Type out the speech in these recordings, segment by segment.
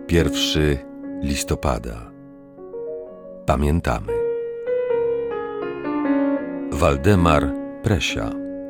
1 listopada. Pamiętamy. Waldemar Presia.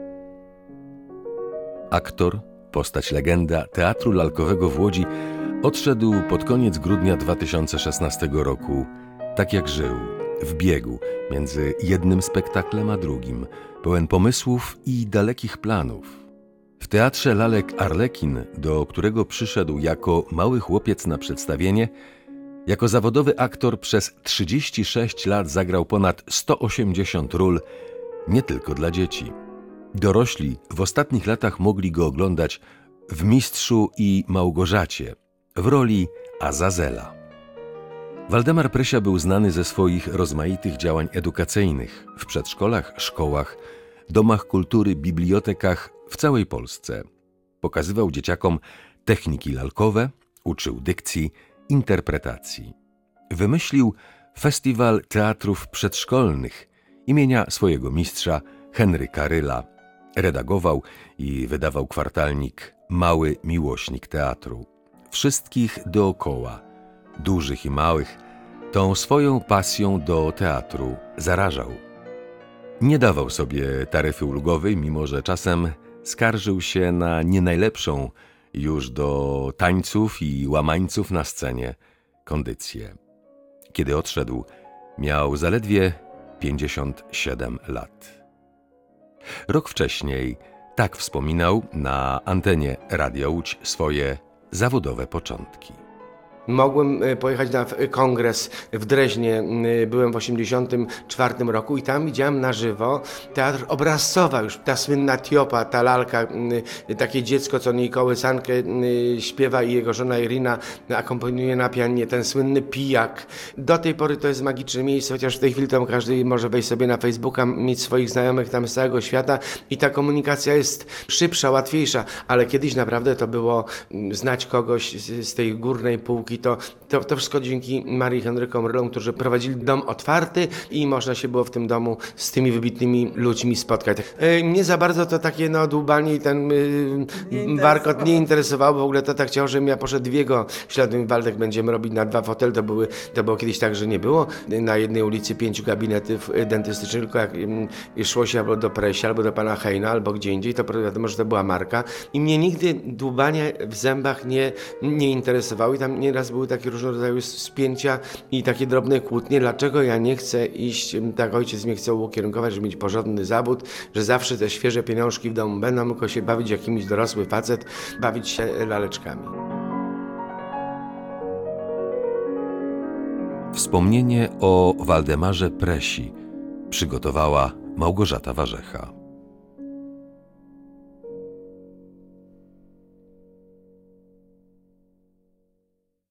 Aktor, postać legenda Teatru Lalkowego w Łodzi, odszedł pod koniec grudnia 2016 roku, tak jak żył, w biegu między jednym spektaklem a drugim, pełen pomysłów i dalekich planów. W Teatrze Lalek Arlekin, do którego przyszedł jako mały chłopiec na przedstawienie, jako zawodowy aktor przez 36 lat zagrał ponad 180 ról, nie tylko dla dzieci. Dorośli w ostatnich latach mogli go oglądać w Mistrzu i Małgorzacie, w roli Azazela. Waldemar Presia był znany ze swoich rozmaitych działań edukacyjnych w przedszkolach, szkołach, domach kultury, bibliotekach w całej Polsce. Pokazywał dzieciakom techniki lalkowe, uczył dykcji, interpretacji. Wymyślił Festiwal Teatrów Przedszkolnych imienia swojego mistrza Henryka Ryla. Redagował i wydawał kwartalnik Mały Miłośnik Teatru. Wszystkich dookoła, dużych i małych, tą swoją pasją do teatru zarażał. Nie dawał sobie taryfy ulgowej, mimo że czasem skarżył się na nie najlepszą już do tańców i łamańców na scenie kondycję. Kiedy odszedł, miał zaledwie 57 lat. Rok wcześniej tak wspominał na antenie Radia Łódź swoje zawodowe początki. Mogłem pojechać na kongres w Dreźnie, byłem w 1984 roku i tam widziałem na żywo teatr Obrazcowa, już ta słynna Tiopa, ta lalka, takie dziecko, co niej kołysankę śpiewa i jego żona Irina akompaniuje na pianinie, ten słynny pijak. Do tej pory to jest magiczne miejsce, chociaż w tej chwili tam każdy może wejść sobie na Facebooka, mieć swoich znajomych tam z całego świata i ta komunikacja jest szybsza, łatwiejsza, ale kiedyś naprawdę to było znać kogoś z tej górnej półki. To wszystko dzięki Marii i Henrykom Rylom, którzy prowadzili dom otwarty i można się było w tym domu z tymi wybitnymi ludźmi spotkać. Mnie za bardzo to takie dłubanie i ten warkot nie interesowało, bo w ogóle to tak chciał, żebym ja poszedł w jego ślady. Waldek, będziemy robić na 2 fotele, to było kiedyś tak, że nie było na jednej ulicy 5 gabinetów dentystycznych, tylko jak szło się albo do Presia, albo do pana Hejna, albo gdzie indziej, to wiadomo, że to była marka. I mnie nigdy dłubanie w zębach nie interesowało i tam nieraz były takie różnego rodzaju spięcia i takie drobne kłótnie. Dlaczego ja nie chcę iść, tak ojciec mnie chce ukierunkować, żeby mieć porządny zawód, że zawsze te świeże pieniążki w domu będą, tylko się bawić jakimś dorosły facet, bawić się laleczkami. Wspomnienie o Waldemarze Presi przygotowała Małgorzata Warzecha.